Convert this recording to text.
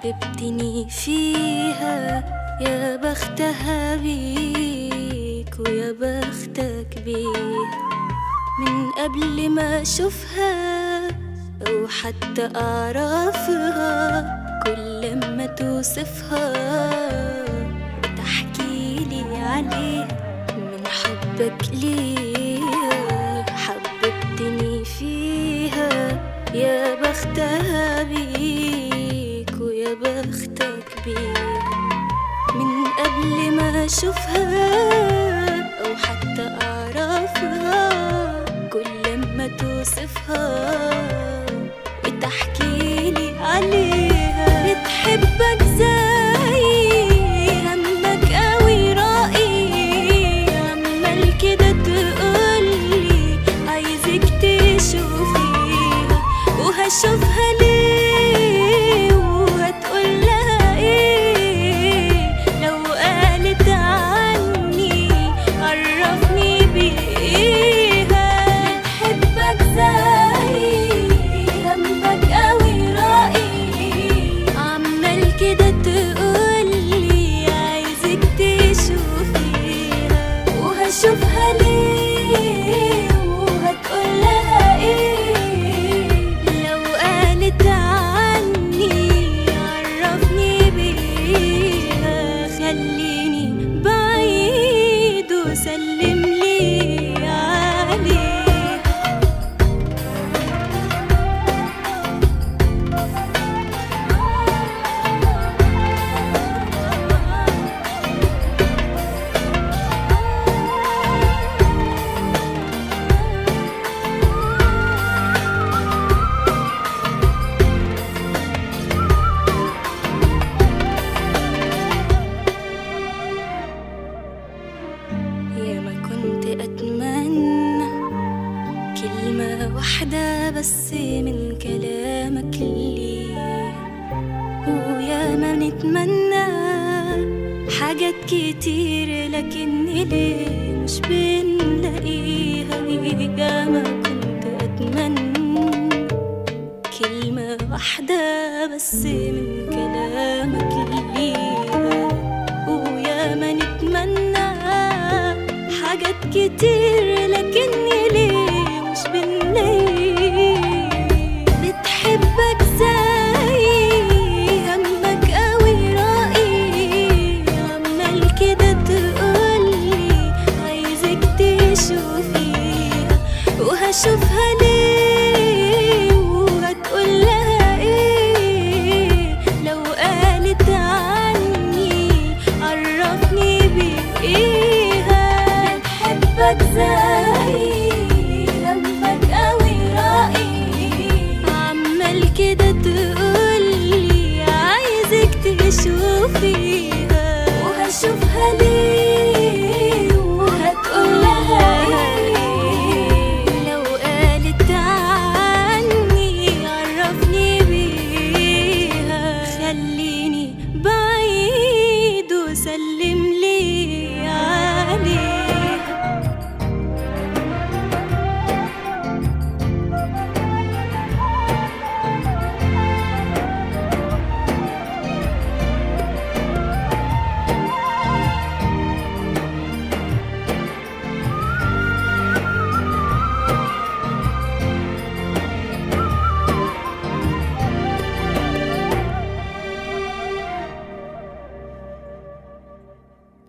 حببتني فيها، يا بختها بيك ويا بختك بيها. من قبل ما أشوفها أو حتى أعرفها، كل ما توصفها وتحكيلي عليها من حبك ليها. حببتني فيها، يا بختها بيك ويا بختك بيها. من قبل ما أشوفها أو حتى أعرفها، كل ما توصفها وتحكيلي عليها. بتحبك زي همك قوي رأيي، عمال كده تقولي عايزك تشوفيها، وهشوفها ليه وهتقول لها ايه؟ لو قالت عني عرفني بيها. بتحبك زي همك قوي رأيي، عمال كده تقولي عايزك تشوفيها، وهشوفها ليه وهتقول لها ايه؟ لو قالت عني عرفني بيها. خليني بعيد وسلم لي عليها. يا ما كنت أتمنى كلمة واحدة بس من كلامك لي، ويا ما نتمنى حاجات كتير لكن ليه مش بنلاقيها. يا ما كنت أتمنى كلمة واحدة بس من كلامك ليها، ويا ما نتمنى حاجات كتير